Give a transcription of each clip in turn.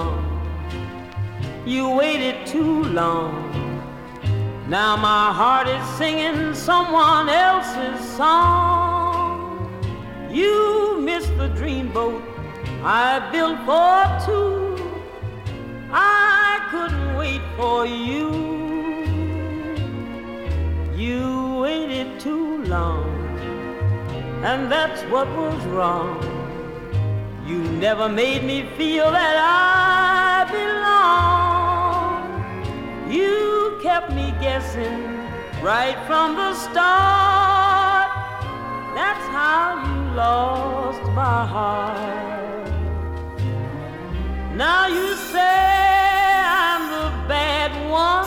long. You waited too long. Now my heart is singing someone else's song. You missed the dreamboat I built for two. I couldn't wait for you. You waited too long, and that's what was wrong. You never made me feel that I belong. You kept me guessing right from the start. That's how you lost my heart. Now you say I'm the bad one.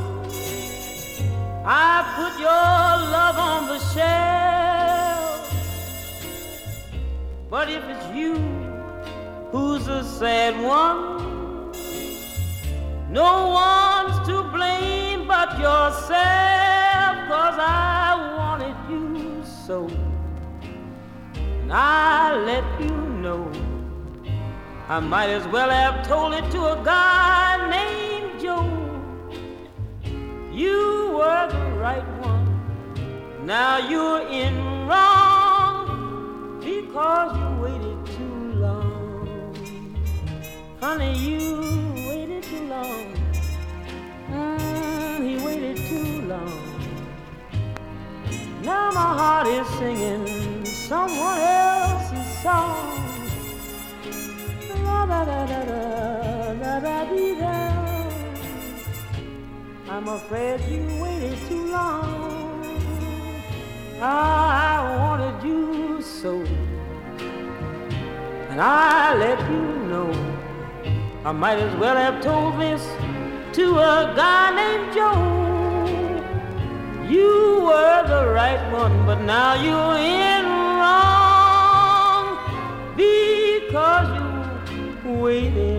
I put your love on the shelf. But if it's you who's the sad one, no one's to blame but yourself. 'Cause I wanted you so, and I let you know. I might as well have told it to a guy named Joe. You were the right one. Now you're in wrong because you waited too long. Honey, you waited too long. He waited too long. Now my heart is singing someone else's song. La da da da da da da dee da. I'm afraid you waited too long. I wanted you so, and I let you know. I might as well have told this to a guy named Joe. You were the right one, but now you're in wrong because you waited